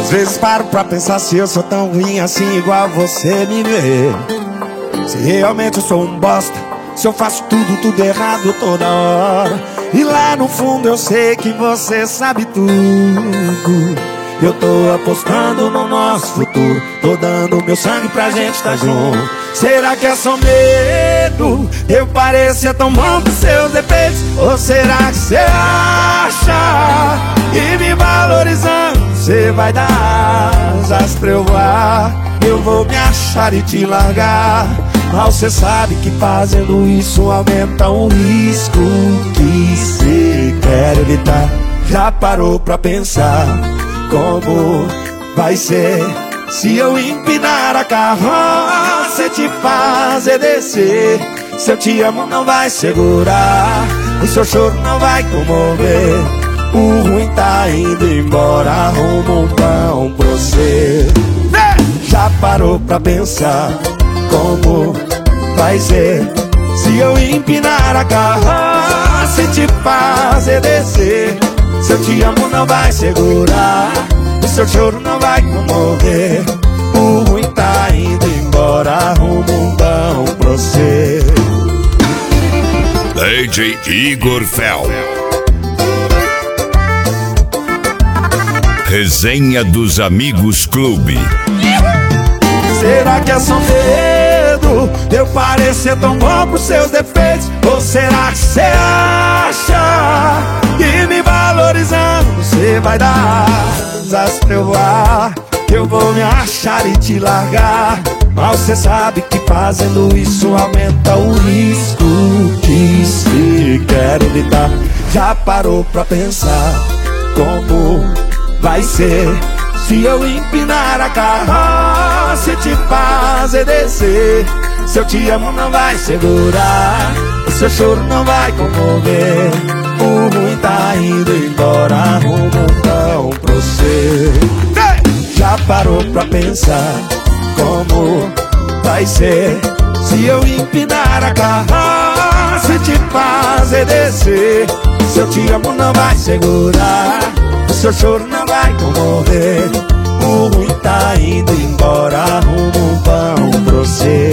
Às vezes paro pra pensar se eu sou tão ruim assim, igual você me vê. Se realmente eu sou um bosta, se eu faço tudo errado toda hora. E lá no fundo eu sei que você sabe tudo. Eu tô apostando no nosso futuro, tô dando meu sangue pra gente tá junto. Será que é só medo? Eu parecer tão bom com seus defeitos? Ou será que você acha que me valorizando você vai dar asas pra eu voar? Eu vou me achar e te largar, mas você sabe que fazendo isso aumenta um risco que você quer evitar. Já parou pra pensar como vai ser se eu empinar a carroça e te fazer descer? Se eu te amo não vai segurar, o seu choro não vai comover. O ruim tá indo embora, arruma um pão pra você. Já parou pra pensar como vai ser se eu empinar a carroça e te fazer descer? Se eu te amo não vai segurar, o seu choro não vai comover. O ruim tá indo embora, arruma um pão pra você. DJ Igor Fel. Resenha dos Amigos Clube. Será que é só medo? Eu parecer tão bom pros seus defeitos? Ou será que você acha que me valorizando você vai dar asas pra eu voar? Eu vou me achar e te largar, mas você sabe que fazendo isso aumenta o risco que se quer evitar. Já parou pra pensar como vai ser se eu empinar a carroça e te fazer descer? Se eu te amo não vai segurar, o seu choro não vai comover. O ruim tá indo embora, arruma um pão pra você. Já parou pra pensar como vai ser se eu empinar a carroça e te fazer descer? Se eu te amo não vai segurar, o seu choro não vai comover. O ruim tá indo embora, arruma um pão pra você.